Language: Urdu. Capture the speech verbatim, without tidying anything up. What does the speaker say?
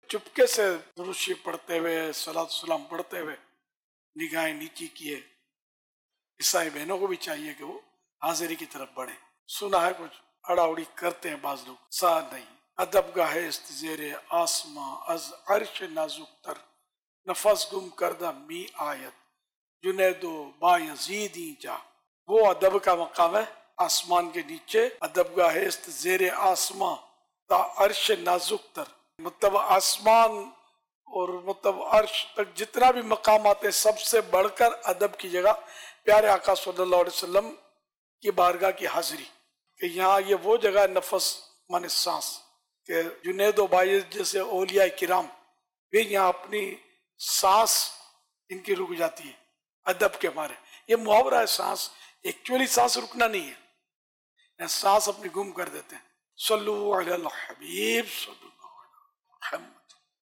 چپکے سے درود شریف پڑھتے ہوئے صلاۃ السلام پڑھتے ہوئے نگاہیں نیچی کیے. عیسائی بہنوں کو بھی چاہیے کہ وہ حاضری کی طرف بڑھیں. سنا ہے کچھ اڑا اڑی کرتے ہیں بعض لوگ، سا نہیں. ادب گاہے است زیر آسماں از عرش نازک تر، نفس گم کردہ می آیت جنید و بایزیدی جا. وہ ادب کا مقام ہے آسمان کے نیچے. ادب گاہے است زیر آسماں تا عرش نازک تر، مطلب آسمان اور مطلب عرش تک جتنا بھی مقامات ہیں سب سے بڑھ کر ادب کی جگہ پیارے آقا صلی اللہ علیہ وسلم کی بارگاہ کی حاضری. کہ یہاں یہ وہ جگہ نفس من سانس کہ جنید و باعث جیسے اولیاء کرام بھی یہاں اپنی سانس ان کی رک جاتی ہے ادب کے مارے. یہ محاورہ ہے، سانس ایکچولی سانس رکنا نہیں ہے، سانس اپنی گم کر دیتے ہیں. صلو علی الحبیب صلی اللہ علیہ وسلم.